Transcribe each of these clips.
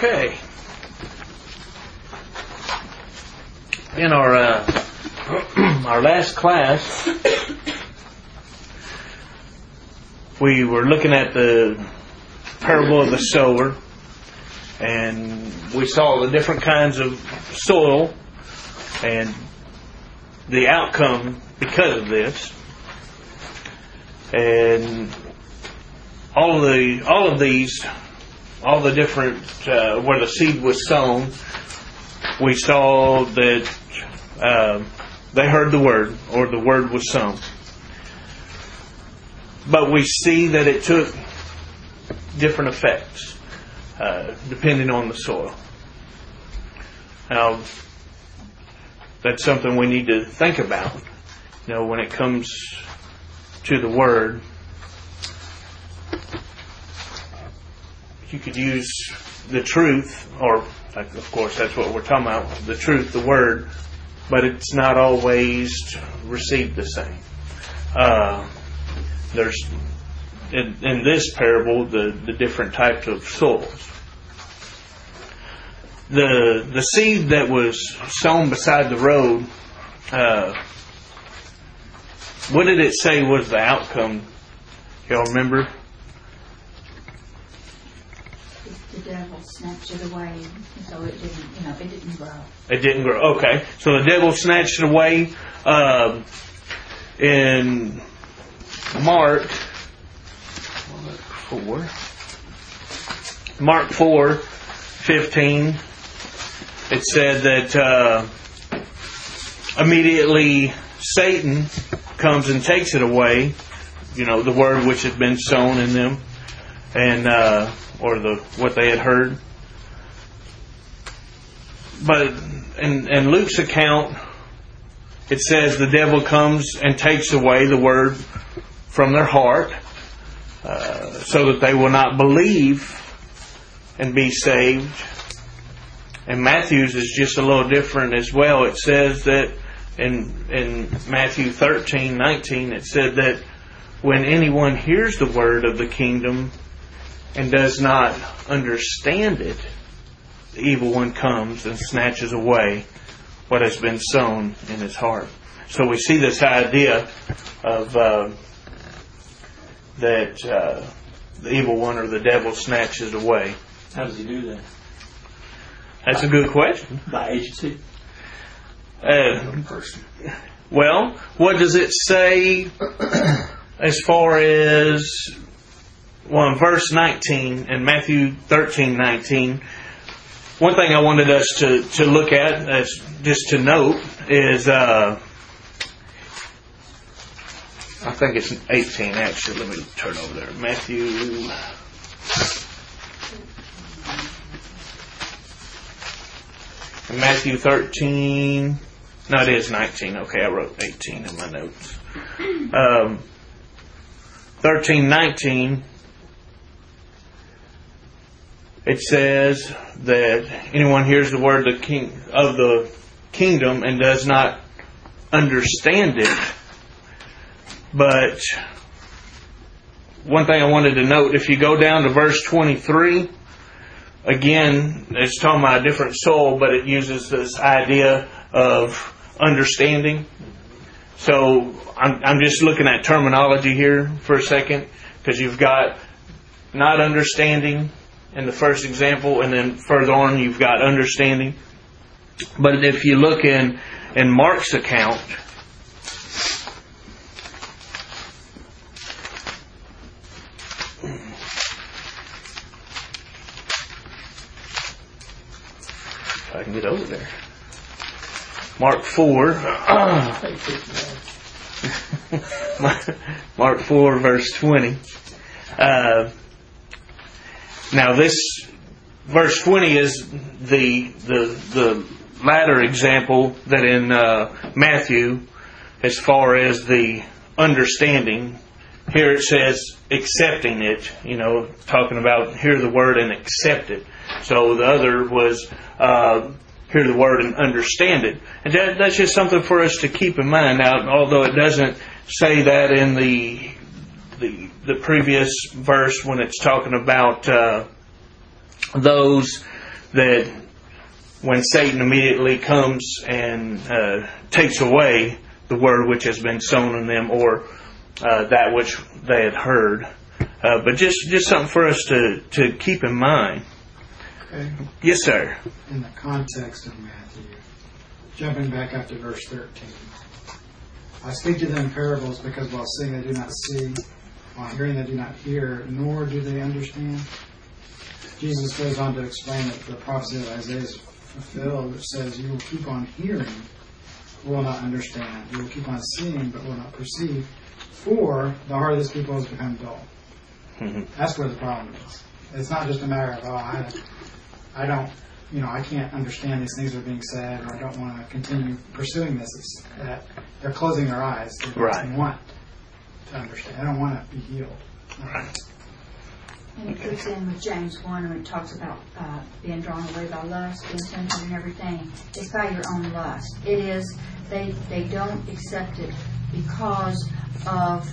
Okay. In our our last class, we were looking at the parable of the sower, and we saw the different kinds of soil and the outcome because of this, and all of these, all the different where the seed was sown. We saw that they heard the word, or the word was sown. But we see that it took different effects depending on the soil. Now, that's something we need to think about. You know, when it comes to the word, you could use the truth, or of course that's what we're talking about, the truth, the word, but it's not always received the same. There's in this parable the different types of soils. The seed that was sown beside the road, what did it say was the outcome? Y'all remember? The devil snatched it away, so it didn't grow. It didn't grow. Okay, so the devil snatched it away. In Mark 4:15, it said that immediately Satan comes and takes it away. You know, the word which had been sown in them, and or what they had heard. But in Luke's account, it says the devil comes and takes away the word from their heart, so that they will not believe and be saved. And Matthew's is just a little different as well. It says that in Matthew 13:19, it said that when anyone hears the word of the kingdom and does not understand it, the evil one comes and snatches away what has been sown in his heart. So we see this idea of that the evil one, or the devil, snatches away. How does he do that? That's a good question. By agency? Well, what does it say as far as, well, in verse 19, in Matthew 13:19, one thing I wanted us to look at, as just to note, is I think it's 18 actually. Let me turn over there. Matthew 13. No, it is 19. Okay, I wrote 18 in my notes. 13:19. It says that anyone hears the word of the kingdom and does not understand it. But one thing I wanted to note, if you go down to verse 23, again, it's talking about a different soul, but it uses this idea of understanding. So I'm just looking at terminology here for a second, because you've got not understanding in the first example, and then further on you've got understanding. But if you look in Mark's account, if I can get over there, Mark 4, Mark 4 verse 20. Now this verse 20 is the latter example that in Matthew, as far as the understanding. Here it says accepting it, talking about hear the word and accept it. So the other was hear the word and understand it. And that's just something for us to keep in mind. Now, although it doesn't say that in the previous verse when it's talking about those that when Satan immediately comes and takes away the word which has been sown in them, or that which they had heard. But just something for us to keep in mind. Okay. Yes, sir. In the context of Matthew, jumping back up to verse 13. I speak to them in parables because while seeing they do not see, while hearing they do not hear, nor do they understand. Jesus goes on to explain that the prophecy of Isaiah is fulfilled, which says, you will keep on hearing, but will not understand. You will keep on seeing, but will not perceive. For the heart of this people has become dull. Mm-hmm. That's where the problem is. It's not just a matter of, I don't, I can't understand these things that are being said, or I don't want to continue pursuing this. It's that they're closing their eyes. They don't want to understand. They don't want to be healed. Right. And it goes in with James 1 when it talks about being drawn away by lust, being tempted and everything. It's by your own lust. It is, they don't accept it because of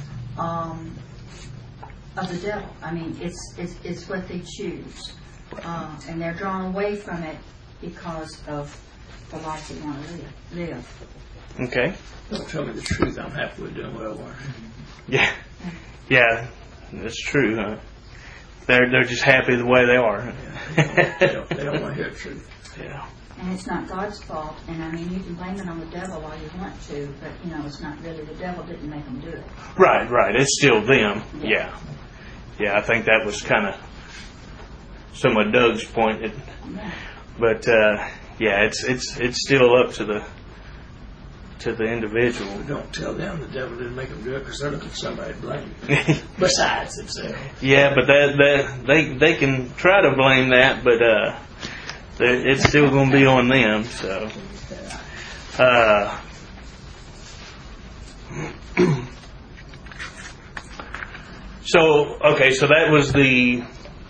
the devil. I mean, it's what they choose. And they're drawn away from it because of the life they want to live. Okay. Don't tell me the truth. I'm happy with doing what I want. Yeah, that's true. Huh? They're just happy the way they are. They don't want to hear the truth. Yeah. And it's not God's fault. And I mean, you can blame it on the devil all you want to, but it's not really the devil didn't make them do it. Right. It's still them. Yeah. I think that was kind of some of Doug's point. But it's still up to the individual. But don't tell them the devil didn't make them do it, because they're looking for somebody to blame besides themselves. Yeah, but they can try to blame that, but it's still going to be on them. So. So that was the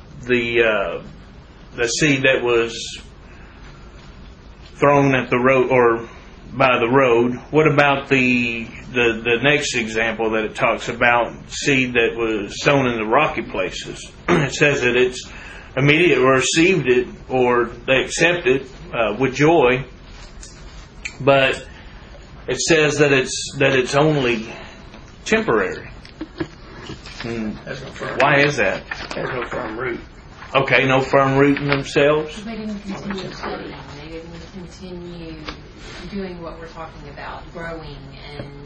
seed that was thrown at the road or by the road. What about the next example that it talks about, seed that was sown in the rocky places? It says that it's immediate or received it or they accept it with joy, but it says that it's only temporary. Why is that? There's no firm root. Okay, no firm root in themselves. They didn't continue studying. They didn't continue doing what we're talking about, growing and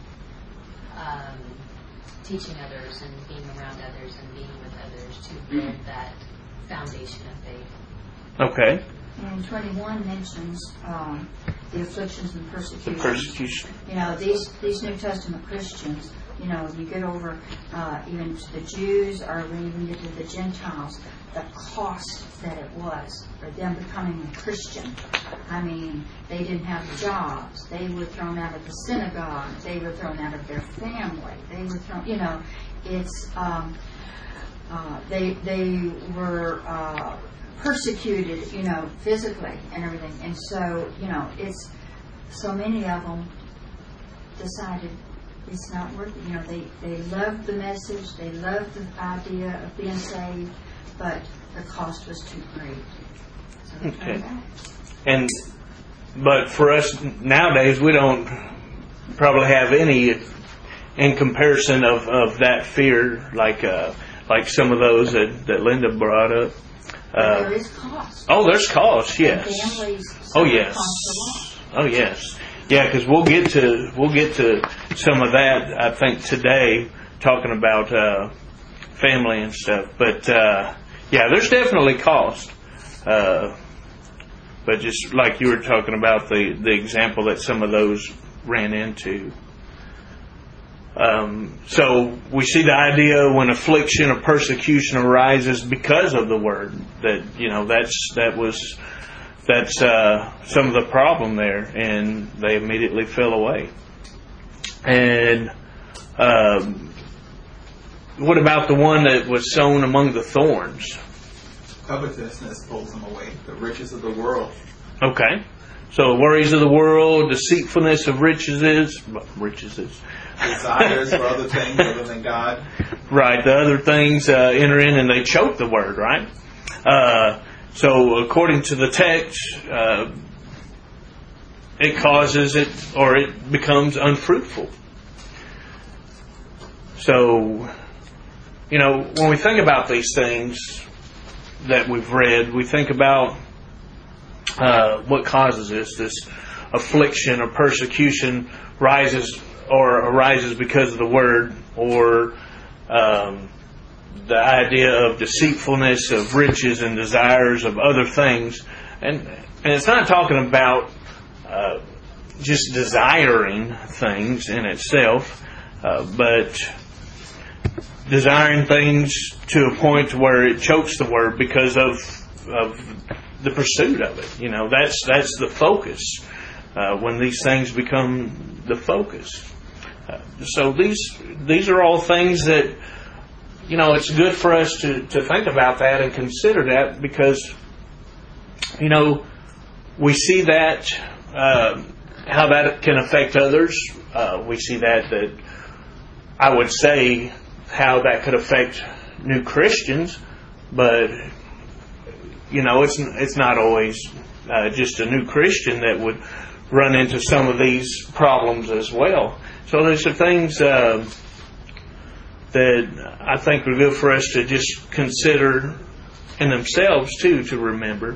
teaching others and being around others and being with others to build that foundation of faith. Okay. And 21 mentions the afflictions and persecution. The persecution. These New Testament Christians, you get over even to the Jews or when you even get to the Gentiles, the cost that it was for them becoming a Christian. I mean, they didn't have jobs. They were thrown out of the synagogue. They were thrown out of their family. They were thrown, it's, they were persecuted, physically and everything. And so, it's, so many of them decided it's not worth it. They loved the message. They loved the idea of being saved, but the cost was too great. So okay. But for us nowadays, we don't probably have any in comparison of that fear like some of those that Linda brought up. There is cost. Oh, there's cost. Yes. Oh, yes. Oh, yes. Yeah, because we'll get to some of that, I think, today, talking about family and stuff. But there's definitely cost. But just like you were talking about the example that some of those ran into. So we see the idea when affliction or persecution arises because of the word that that's some of the problem there, and they immediately fell away. And what about the one that was sown among the thorns? Covetousness pulls them away. The riches of the world. Okay. So the worries of the world, deceitfulness of riches. Desires for other things other than God. Right. The other things enter in and they choke the word, right? So according to the text, it causes it, or it becomes unfruitful. So, when we think about these things that we've read, we think about what causes this affliction or persecution arises because of the word, or the idea of deceitfulness of riches and desires of other things. And it's not talking about just desiring things in itself, but desiring things to a point where it chokes the word because of the pursuit of it. That's the focus when these things become the focus. So these are all things that it's good for us to think about that and consider that, because we see that how that can affect others. We see that I would say how that could affect new Christians, but it's not always just a new Christian that would run into some of these problems as well. So there's some things that I think are good for us to just consider in themselves too, to remember,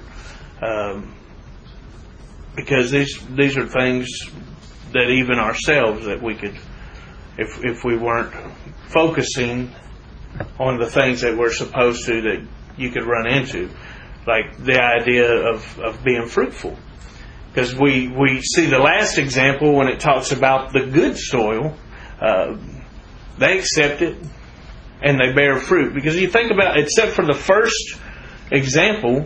because these are things that even ourselves that we could, if we weren't focusing on the things that we're supposed to, that you could run into, like the idea of being fruitful. Because we see the last example when it talks about the good soil, they accept it and they bear fruit. Because you think about, except for the first example,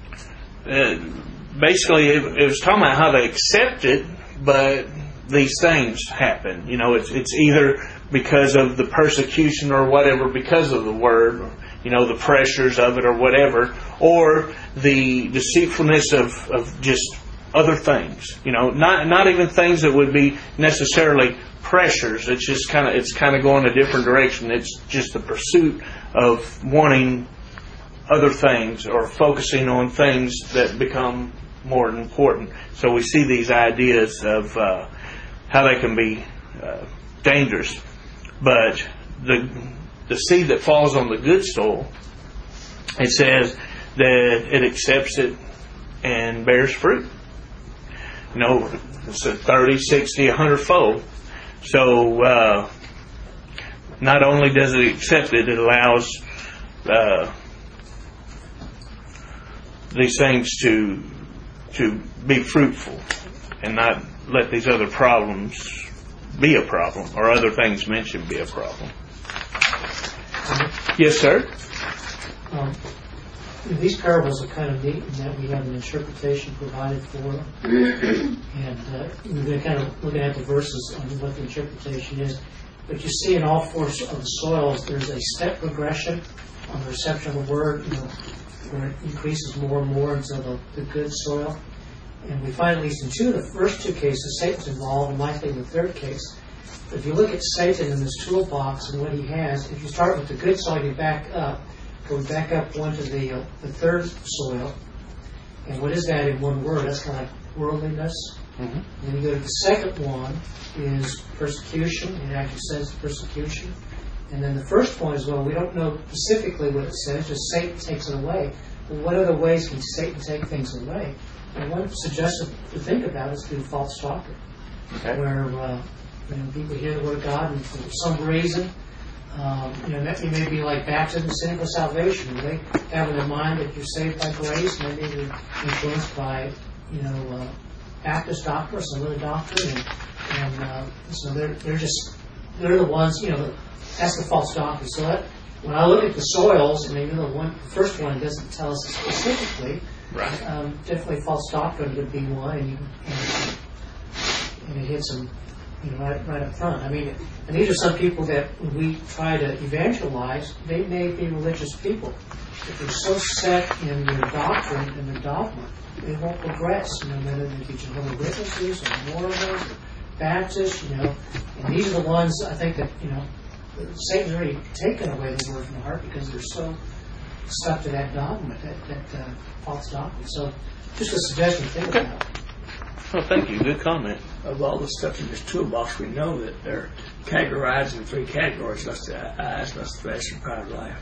basically it was talking about how they accept it, but these things happen. It's either because of the persecution or whatever, because of the word, the pressures of it or whatever, or the deceitfulness of just other things. Not even things that would be necessarily pressures. It's just kind of going a different direction. It's just the pursuit of wanting other things or focusing on things that become more important. So we see these ideas of how they can be dangerous. But the seed that falls on the good soil, it says that it accepts it and bears fruit. It's a 30, 60, 100-fold. So not only does it accept it, it allows these things to be fruitful and not let these other problems be a problem, or other things mentioned be a problem. Yes, sir? These parables are kind of neat in that we have an interpretation provided for them. And we're going to kind of looking at the verses on what the interpretation is. But you see in all four of the soils, there's a step progression on the reception of the word, where it increases more and more into the good soil. And we find, at least in two of the first two cases, Satan's involved, and likely in the third case. But if you look at Satan in this toolbox and what he has, if you start with the good soil, you go back up one to the third soil. And what is that in one word? That's kind of like worldliness. Mm-hmm. Then you go to the second one is persecution. It actually says persecution. And then the first one is, well, we don't know specifically what it says, just Satan takes it away. Well, what other ways can Satan take things away? And one suggestion to think about is through false doctrine. Okay. Where people hear the word of God, and for some reason, that may be like baptism, sin, or salvation. They have in their mind that you're saved by grace. Maybe you're influenced by, Baptist doctrine or some other doctrine, and so they're the ones. That's the false doctrine. So when I look at the soils, and the first one doesn't tell us specifically. Right. Definitely false doctrine would be one, and it hits them, right up front. And these are some people that we try to evangelize. They may be religious people, but they're so set in their doctrine and their dogma, they won't progress. Whether they be Jehovah's Witnesses or Mormons or Baptists, and these are the ones I think that Satan's already taken away the word from the heart because they're so stuck to that dogma, that false doctrine. So just a suggestion to think about. Well, thank you. Good comment. Of all the stuff in this toolbox, we know that they're categorized in 3 categories: lust of the eyes, lust of the flesh, and pride of life.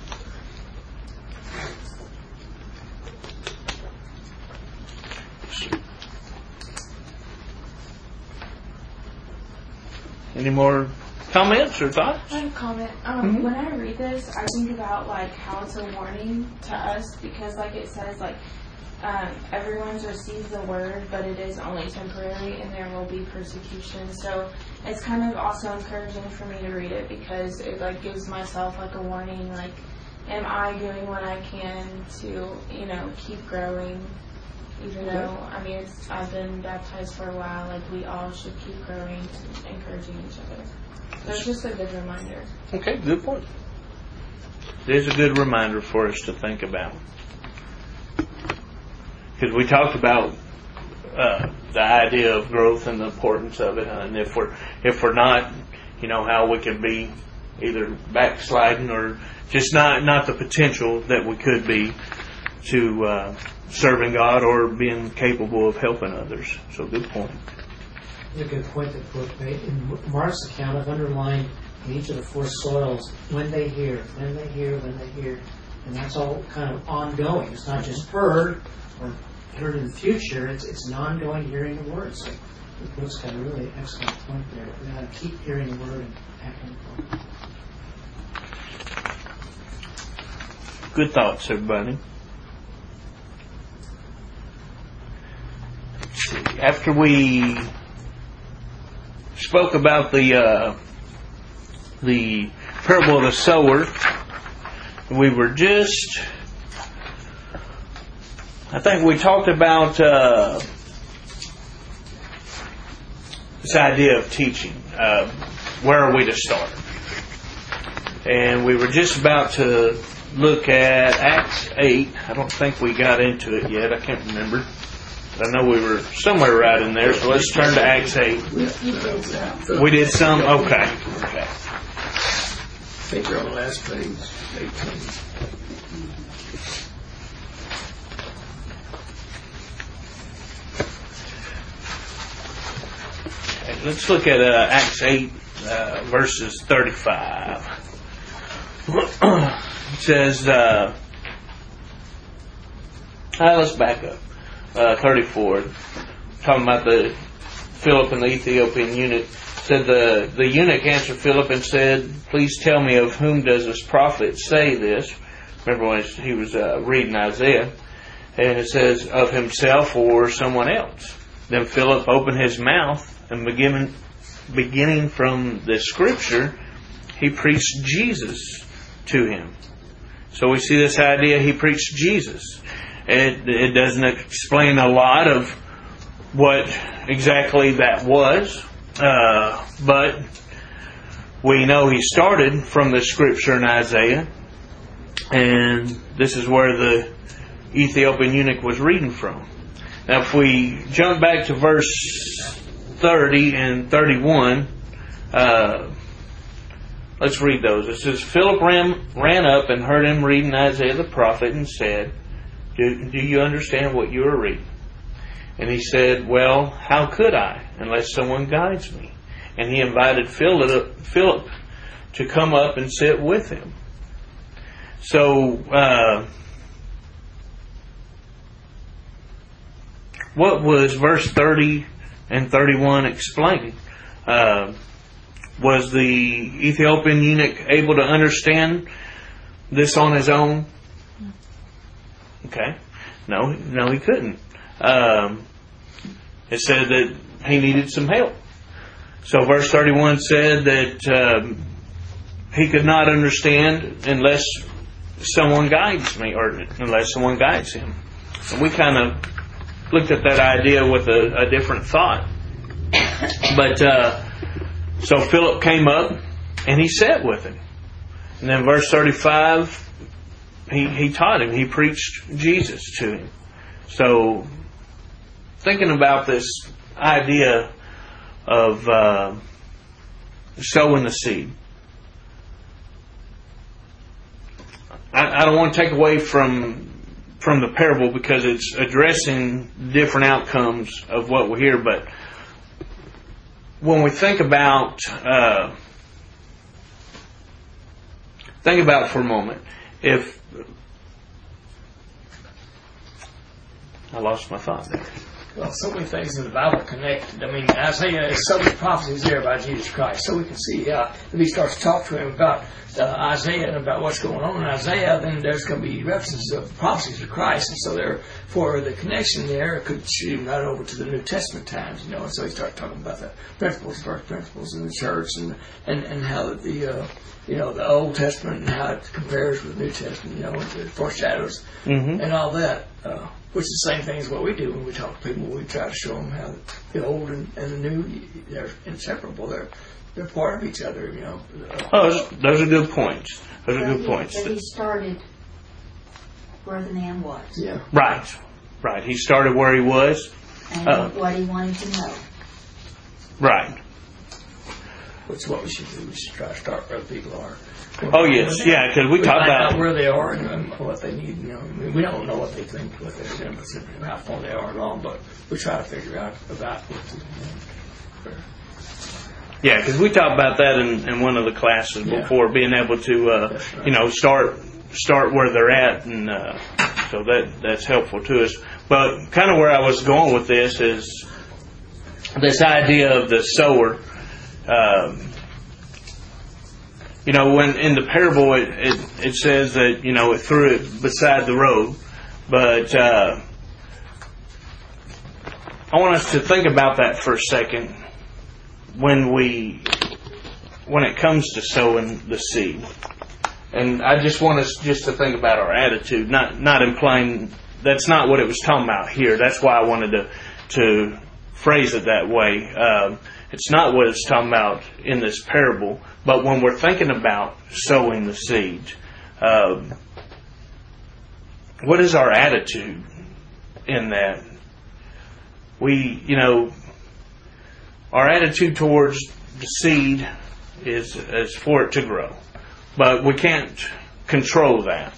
Any more comments or thoughts? I have a comment. When I read this, I think about like how it's a warning to us, because like it says like everyone's received the word, but it is only temporary, and there will be persecution. So it's kind of also encouraging for me to read it, because it like gives myself like a warning. Like, am I doing what I can to keep growing? Even though, I mean, I've been baptized for a while, like we all should keep growing and encouraging each other. So it's just a good reminder. Okay, good point. It is a good reminder for us to think about. Because we talked about the idea of growth and the importance of it, and if we're not, how we can be either backsliding or just not the potential that we could be to serving God or being capable of helping others. So good point. It's a good point that Brooke made. In Mark's account, I've underlined in each of the 4 soils, when they hear. And that's all kind of ongoing. It's not just heard or heard in the future. It's an ongoing hearing the word. So Brooke's got a really excellent point there. We got to keep hearing the word and acting upon it. Good thoughts, everybody. After we spoke about the parable of the sower, we were just, I think we talked about this idea of teaching. Where are we to start? And we were just about to look at Acts 8. I don't think we got into it yet. I can't remember. I know we were somewhere right in there, so let's turn to Acts 8. We did some? Okay. I think you're on the last page, 18. Okay, let's look at Acts 8, verses 35. It says, let's back up. 34, talking about the Philip and the Ethiopian eunuch. Said the eunuch answered Philip and said, "Please tell me, of whom does this prophet say this?" Remember when he was reading Isaiah, and it says, "Of himself or someone else?" Then Philip opened his mouth, and beginning from the scripture, he preached Jesus to him. So we see this idea, he preached Jesus. It doesn't explain a lot of what exactly that was, but we know he started from the scripture in Isaiah, and this is where the Ethiopian eunuch was reading from. Now if we jump back to verse 30 and 31, let's read those. It says, Philip ran up and heard him reading Isaiah the prophet and said, Do you understand what you are reading? And he said, well, how could I, unless someone guides me? And he invited Philip to come up and sit with him. So, what was verse 30 and 31 explaining? Was the Ethiopian eunuch able to understand this on his own? Okay. No, he couldn't. It said that he needed some help. So verse 31 said that he could not understand unless someone guides me, or unless someone guides him. And we kind of looked at that idea with a different thought. But so Philip came up and he sat with him. And then verse 35, he taught him. He preached Jesus to him. So thinking about this idea of sowing the seed. I don't want to take away from the parable because it's addressing different outcomes of what we hear. But when we think about it for a moment, if I lost my thought there. Well, so many things in the Bible connected. I mean, Isaiah, there's so many prophecies there about Jesus Christ. So we can see if he starts to talk to him about Isaiah and about what's going on in Isaiah, then there's going to be references of prophecies of Christ. And so therefore the connection there could shoot him right over to the New Testament times, you know. And so he started talking about the first principles in the church and how the Old Testament and how it compares with the New Testament, you know, and the foreshadows and all that. Which is the same thing as what we do when we talk to people. We try to show them how the old and the new, they're inseparable. They're part of each other, you know. Those are good points. Those are good points. But he started where the man was. Yeah. Right. He started where he was. And what he wanted to know. Right. Which is what we should do. We should try to start where the people are. Oh, yes. Yeah, because we talk about where they are and what they need. You know, I mean, we don't know what they think, what they're doing, how far they are along, but we try to figure out about what to do. Yeah, because we talked about that in one of the classes before, being able to, start where they're at, and so that's helpful to us. But kind of where I was going with this is this idea of the sower. When in the parable it says that, it threw it beside the road. But I want us to think about that for a second when it comes to sowing the seed. And I just want us just to think about our attitude, not implying that's not what it was talking about here. That's why I wanted to phrase it that way. It's not what it's talking about in this parable. But when we're thinking about sowing the seed, what is our attitude in that? Our attitude towards the seed is for it to grow. But we can't control that.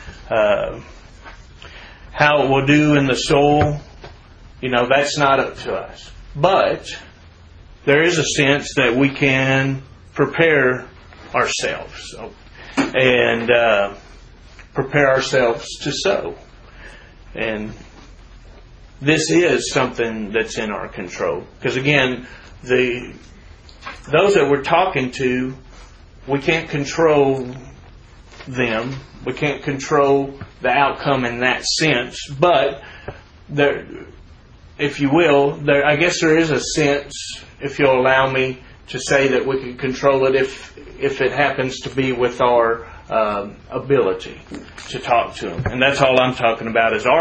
How it will do in the soil, that's not up to us. But there is a sense that we can prepare ourselves and prepare ourselves to sow. And this is something that's in our control. Because again, those that we're talking to, we can't control them. We can't control the outcome in that sense. But there, if you will, I guess there is a sense, if you'll allow me to say, that we can control it if it happens to be with our ability to talk to them. And that's all I'm talking about is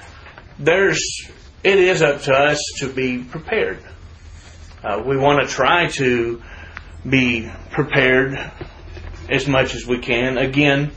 it is up to us to be prepared. We want to try to be prepared as much as we can. Again,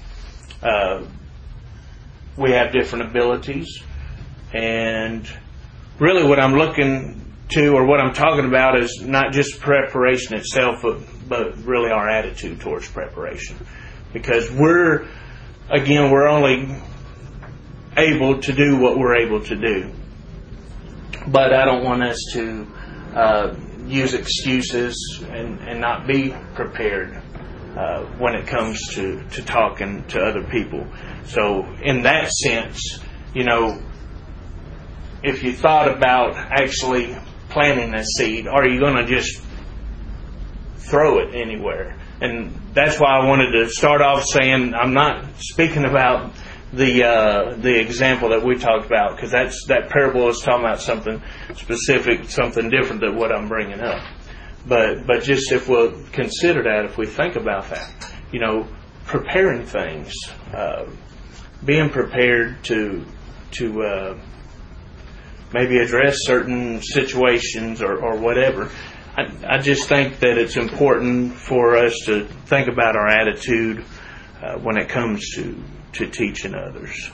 we have different abilities, and really what I'm looking to, or what I'm talking about, is not just preparation itself, but really our attitude towards preparation. Because we're only able to do what we're able to do. But I don't want us to use excuses and not be prepared when it comes to talking to other people. So in that sense, if you thought about actually planting a seed, are you going to just throw it anywhere? And that's why I wanted to start off saying I'm not speaking about the example that we talked about, because that parable is talking about something specific, something different than what I'm bringing up. But just if we'll consider that, if we think about that, preparing things, being prepared to maybe address certain situations or whatever. I just think that it's important for us to think about our attitude when it comes to teaching others.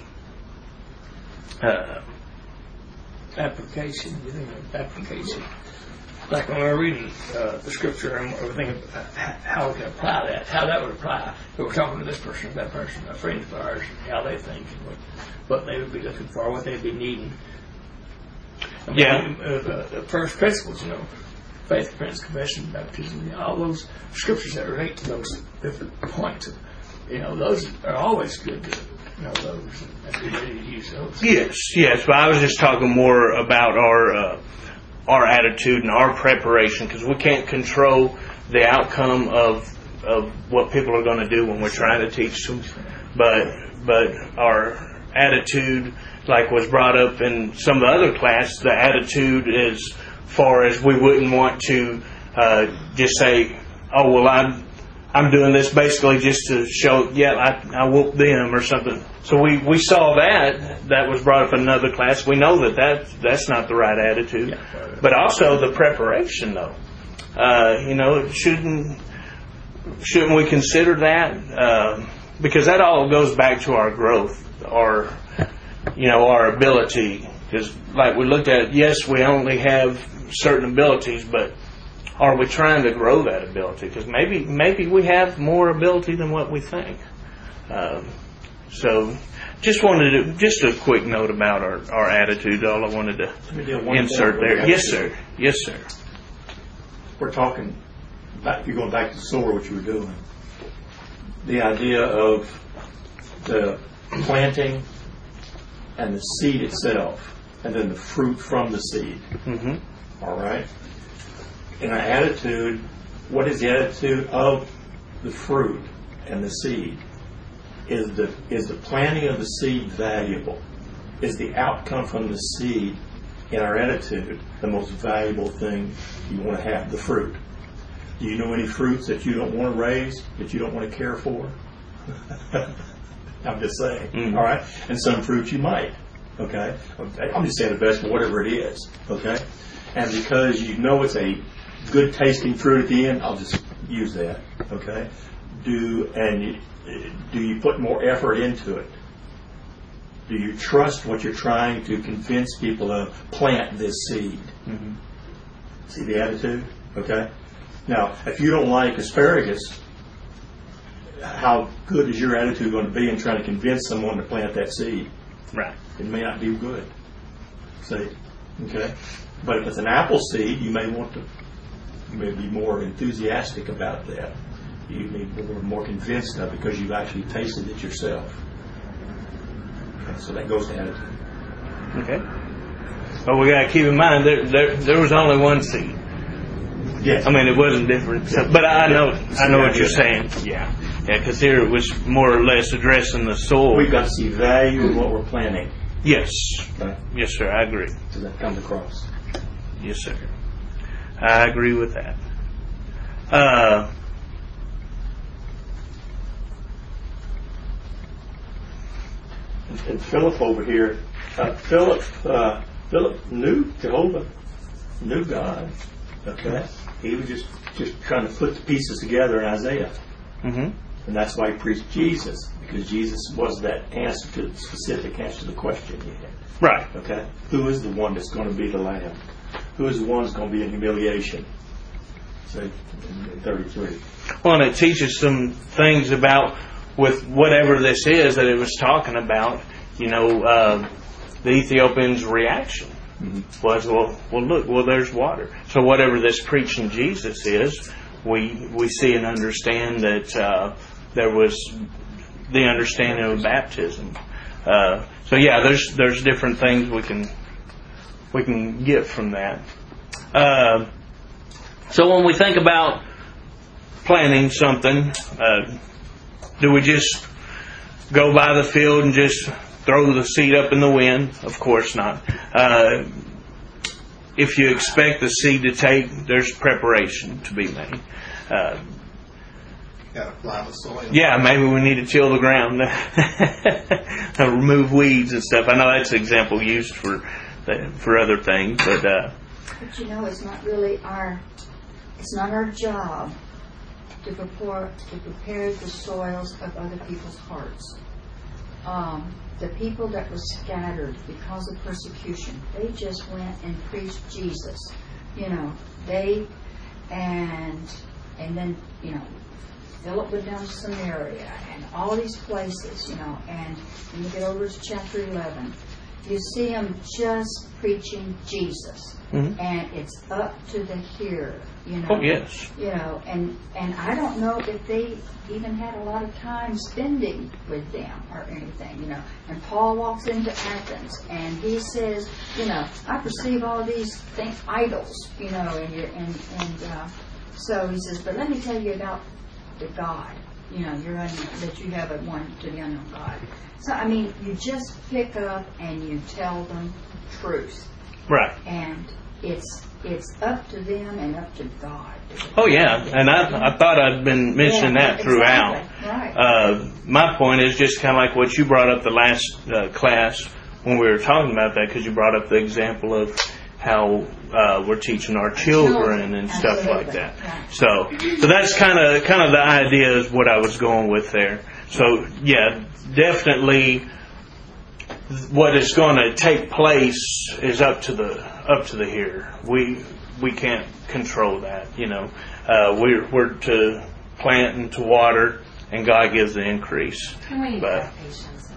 Application. like when we're reading the scripture and we're thinking how we can apply that, how that would apply. We're talking to this person, that person, a friend of ours, how they think, and what they would be looking for, what they'd be needing. I mean, the first principles, faith, repentance, confession, baptism, all those scriptures that relate to those different points. Those are always good to know those and be ready to use those. Yes, but I was just talking more about our attitude and our preparation, because we can't control the outcome of what people are going to do when we're trying to teach them. But our attitude, like was brought up in some of the other class, the attitude as far as we wouldn't want to just say, oh, well, I'm doing this basically just to show, I whooped them or something. So we saw that was brought up in another class. We know that's not the right attitude. But also the preparation, though. Shouldn't we consider that? Because that all goes back to our growth, our ability. Because like we looked at, yes, we only have certain abilities, but are we trying to grow that ability? Because maybe we have more ability than what we think. So just a quick note about our attitude. All I wanted to insert there. Yes, sir. We're talking back. You're going back to the sower, what you were doing. The idea of the planting and the seed itself, and then the fruit from the seed. Mm-hmm. All right. In our attitude, what is the attitude of the fruit and the seed? Is the planting of the seed valuable? Is the outcome from the seed in our attitude the most valuable thing you want to have, the fruit? Do you know any fruits that you don't want to raise, that you don't want to care for? I'm just saying. Mm-hmm. All right? And some fruits you might. Okay? I'm just saying a vegetable, whatever it is. Okay? And because you know it's a good tasting fruit at the end, I'll just use that. Okay? Do you put more effort into it? Do you trust what you're trying to convince people to plant this seed? Mm-hmm. See the attitude? Okay? Now, if you don't like asparagus, how good is your attitude going to be in trying to convince someone to plant that seed? Right. It may not be good. See? Okay? But if it's an apple seed, you may be more enthusiastic about that. You may be more convinced of it because you've actually tasted it yourself. Okay, so that goes to attitude. Okay. But we got to keep in mind there was only one seed. Yes. I mean, it wasn't different. So, but I know what you're saying. Yeah. Because here it was more or less addressing the soil. We've got to see value in what we're planting. Yes. Okay. Yes, sir. I agree. Does that come across? Yes, sir. I agree with that. And Philip over here, Philip knew Jehovah, knew God. Okay, he was just trying to put the pieces together in Isaiah, mm-hmm. and that's why he preached Jesus, because Jesus was that answer to the specific answer to the question you had. Right. Okay, who is the one that's going to be the Lamb? Who is the one that's going to be in humiliation? Say, in 33. Well, and it teaches some things about with whatever this is that it was talking about. The Ethiopian's reaction was, well, there's water. So whatever this preaching Jesus is, we see and understand that there was the understanding of baptism. So yeah, there's different things we can get from that. So when we think about planting something, do we just go by the field and just throw the seed up in the wind? Of course not. If you expect the seed to take, there's preparation to be made. Got to plow the soil. Yeah, maybe we need to till the ground, remove weeds and stuff. I know that's an example used for other things, but it's not really it's not our job to prepare the soils of other people's hearts. The people that were scattered because of persecution, they just went and preached Jesus. And then, Philip went down to Samaria and all these places, and when you get over to chapter 11, you see him just preaching Jesus. Mm-hmm. And it's up to the hearer, Oh, yes. And I don't know if they even had a lot of time spending with them or anything, And Paul walks into Athens and he says, I perceive all these idols, so he says, but let me tell you about the God, that you have at one to the unknown God. So, you just pick up and you tell them truth. Right. And it's up to them and up to God. Oh, yeah. And I thought I'd been mentioning that throughout. Exactly. Right. My point is just kind of like what you brought up the last class when we were talking about that, because you brought up the example of how we're teaching our children and stuff like that. Right. So that's kind of the idea is what I was going with there. So yeah, definitely, what is going to take place is up to the hearer. We can't control that. We're to plant and to water, and God gives the increase. And we need to have patience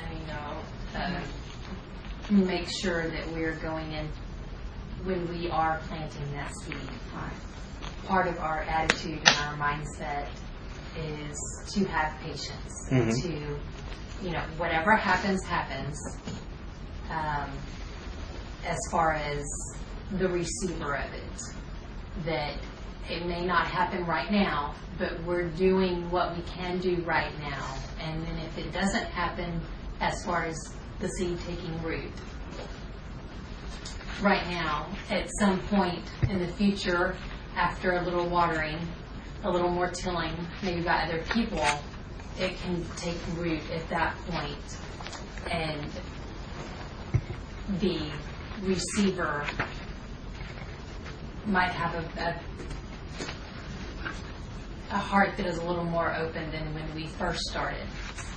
and make sure that we're going in. When we are planting that seed, part of our attitude and our mindset is to have patience and to, whatever happens, as far as the receiver of it. That it may not happen right now, but we're doing what we can do right now. And then if it doesn't happen as far as the seed taking root, right now, at some point in the future, after a little watering, a little more tilling, maybe by other people, it can take root at that point, and the receiver might have a heart that is a little more open than when we first started.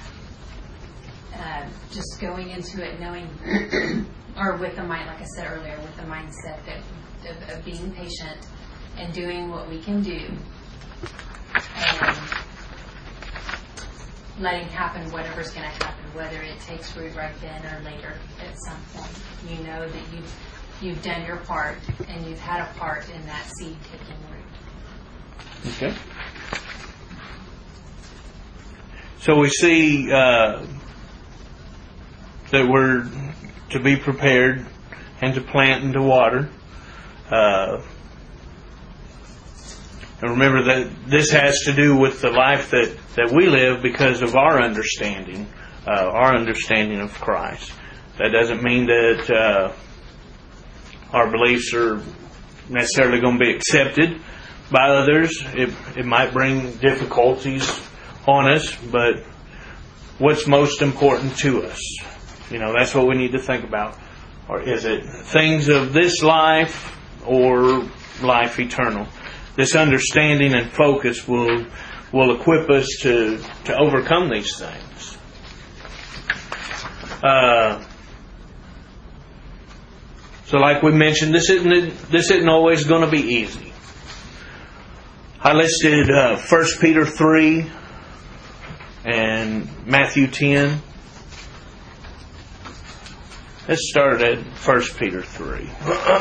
Just going into it knowing or with the mind, like I said earlier, with the mindset of being patient and doing what we can do and letting happen whatever's going to happen, whether it takes root right then or later at some point. You know that you've done your part and you've had a part in that seed taking root. Okay. So we see that we're to be prepared and to plant and to water. And remember that this has to do with the life that we live because of our understanding of Christ. That doesn't mean that our beliefs are necessarily going to be accepted by others. It might bring difficulties on us, but what's most important to us? That's what we need to think about. Or is it things of this life or life eternal? This understanding and focus will equip us to overcome these things. So like we mentioned, this isn't always going to be easy. I listed 1 Peter 3 and Matthew 10. Let's start at 1 Peter 3.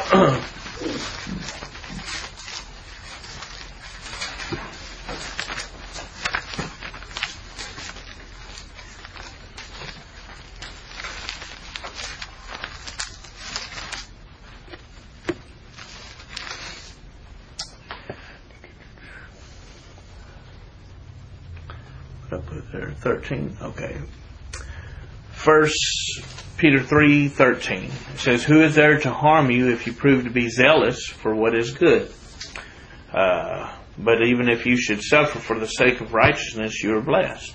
What did I put there? 13. Okay. 1 Peter 3:13. It says, "Who is there to harm you if you prove to be zealous for what is good? But even if you should suffer for the sake of righteousness, you are blessed."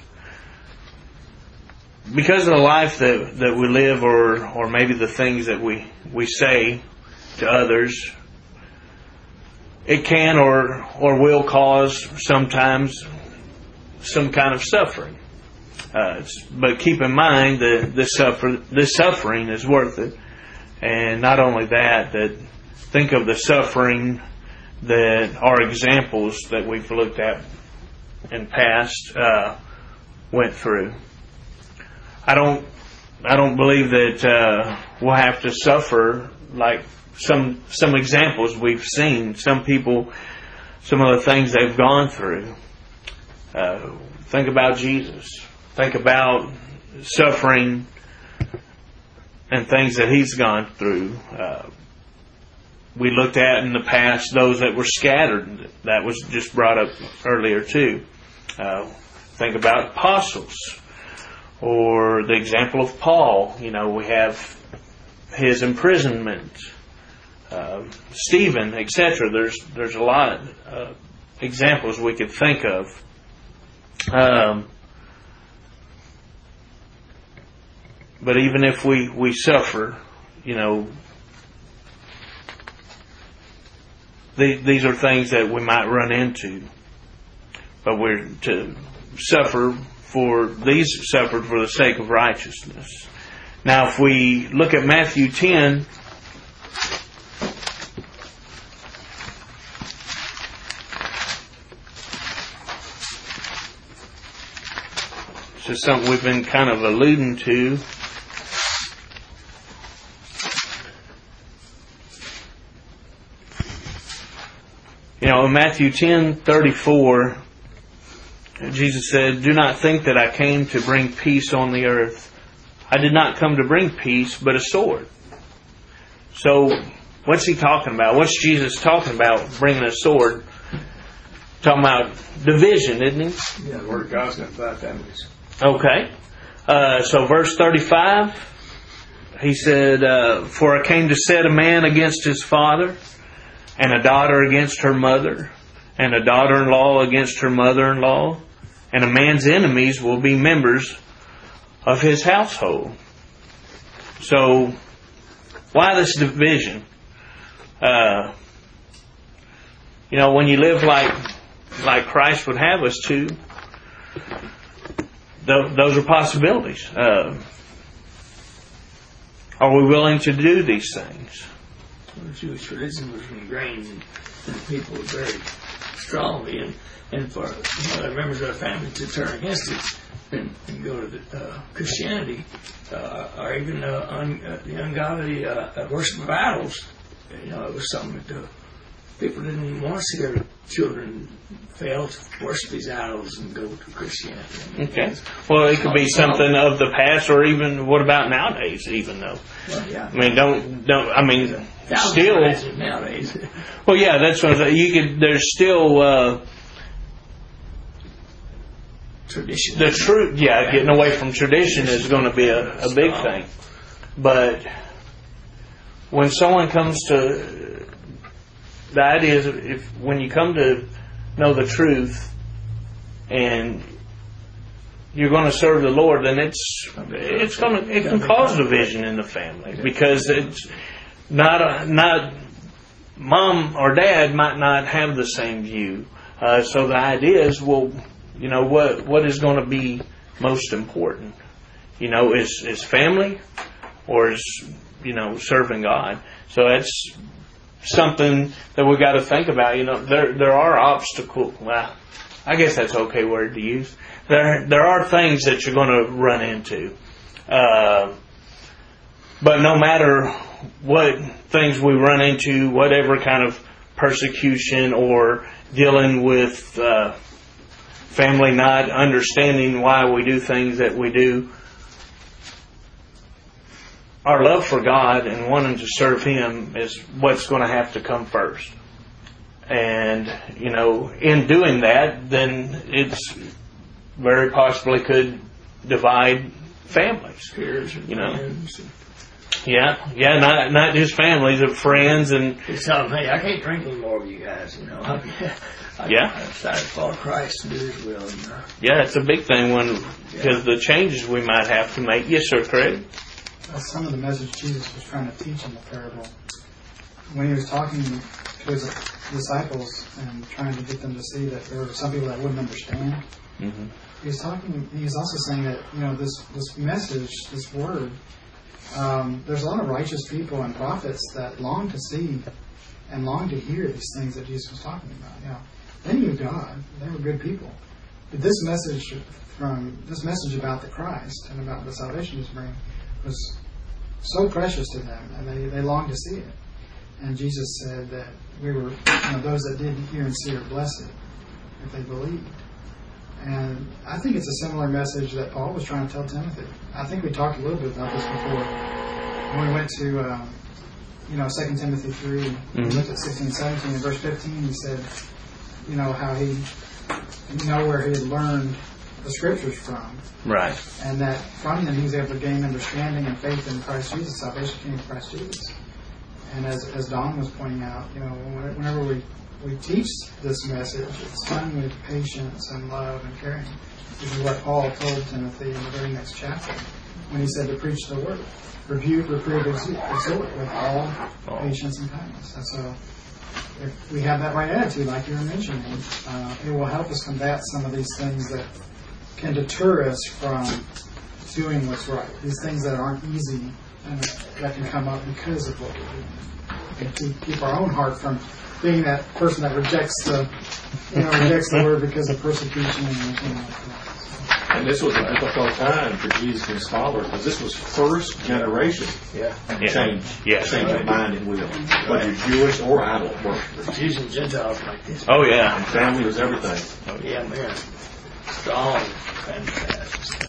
Because of the life that we live, or maybe the things that we say to others, it can or will cause sometimes some kind of suffering. But keep in mind that this suffering is worth it. And not only that think of the suffering that our examples that we've looked at in past went through. I don't believe that we'll have to suffer like some examples we've seen. Some people, some of the things they've gone through. Think about Jesus. Think about suffering and things that He's gone through. We looked at in the past those that were scattered. That was just brought up earlier too. Think about apostles, or the example of Paul. You know, we have his imprisonment, Stephen, etc. There's a lot of examples we could think of. But even if we suffer, you know, these are things that we might run into. But we're to suffer for the sake of righteousness. Now, if we look at Matthew 10, this is something we've been kind of alluding to. You know, in Matthew 10:34, Jesus said, "Do not think that I came to bring peace on the earth. I did not come to bring peace, but a sword." So, what's He talking about? What's Jesus talking about, bringing a sword? Talking about division, isn't He? Yeah, the Word of God's going to divide families. Okay. So verse 35, He said, "For I came to set a man against his father, and a daughter against her mother, and a daughter-in-law against her mother-in-law, and a man's enemies will be members of his household." So, why this division? You know, when you live like Christ would have us to, those are possibilities. Are we willing to do these things? The Jewish tradition was ingrained in people very strongly, and for the members of the family to turn against it and go to the Christianity, or even the ungodly worship of idols. You know, it was something that people didn't want to see their children fail to worship these idols and go to Christianity. Okay. Well, it could be something of the past, or even what about nowadays? Even though, well, yeah. I mean, I mean, still nowadays. Well, yeah, that's what I'm saying. There's still tradition. The truth. Yeah, getting away from tradition is going to be a big thing. But when someone comes to the idea is when you come to know the truth and you're going to serve the Lord, then it can cause division in the family, because it's not mom or dad might not have the same view. So the idea is, well, you know, what is going to be most important? You know, is family, or is, you know, serving God? So that's something that we've got to think about. You know, there are obstacles. Well, I guess that's an okay word to use. There are things that you're going to run into. But no matter what things we run into, whatever kind of persecution or dealing with family not understanding why we do things that we do, our love for God and wanting to serve Him is what's going to have to come first. And, you know, in doing that, then it's very possibly could divide families. Peers and friends. Yeah, not just families, but friends and. It's telling me, I can't drink anymore with you guys. You know, I decided to follow Christ and do His will. You know. Yeah, it's a big thing because the changes we might have to make. Yes, sir, Craig. That's some of the message Jesus was trying to teach in the parable. When He was talking to His disciples and trying to get them to see that there were some people that wouldn't understand. Mm-hmm. He's also saying that, you know, this message, this word, there's a lot of righteous people and prophets that long to see and longed to hear these things that Jesus was talking about. You know, they knew God; they were good people. But this message about the Christ and about the salvation He's bringing was so precious to them, and they longed to see it. And Jesus said that those that did hear and see are blessed if they believed. And I think it's a similar message that Paul was trying to tell Timothy. I think we talked a little bit about this before. When we went to 2 Timothy 3, we looked at 16 and 17, and verse 15, he said, how where he had learned the scriptures from. Right. And that from them he was able to gain understanding and faith in Christ Jesus. Salvation came in Christ Jesus. And as Don was pointing out, whenever we teach this message, it's done with patience and love and caring. This is what Paul told Timothy in the very next chapter when he said to preach the word. Rebuke, reprove, exhort with all patience and kindness. And so if we have that right attitude, like you were mentioning, it will help us combat some of these things that can deter us from doing what's right. These things that aren't easy and that can come up because of what we're doing. And keep our own heart from being that person that rejects the word because of persecution and everything like that. And this was a difficult time for Jesus and his followers because this was first generation change of mind and will. Whether you're Jewish or idol worshipers. Jews and Gentiles like this. Oh, yeah. And family was everything. Oh, yeah, man. Strong and fast.